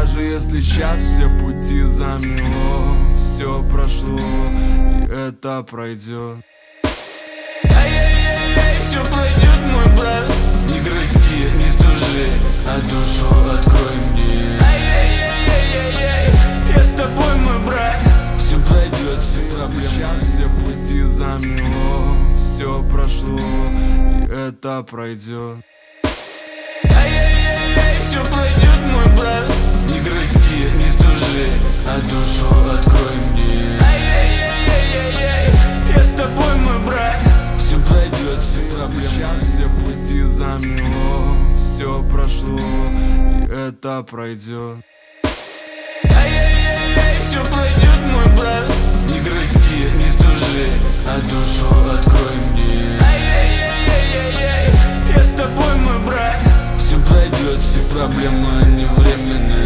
Даже если сейчас все пути замело, все прошло, и это пройдет. Ай-яй-яй-яй, все пройдет, мой брат. Не грусти, не тужи, а душу открой мне. Ай-яй-яй-яй-яй, я с тобой, мой брат. Все пройдет, все проблемы. Сейчас все пути замело, все прошло, и это пройдет. Ай-яй-яй-яй, все пройдет, мой брат. Не грусти, не тужи, а душу открой мне. Ай-яй-яй-яй-яй, я с тобой, мой брат. Все пройдет, все проблемы. Сейчас все пути замело, все прошло, и это пройдет. Ай-яй-яй-яй, все пройдет, мой брат. Не грусти, не тужи, а душу открой мне. Ай-яй-яй-яй-яй, я с тобой, мой брат. Все пройдет, все проблемы, не время.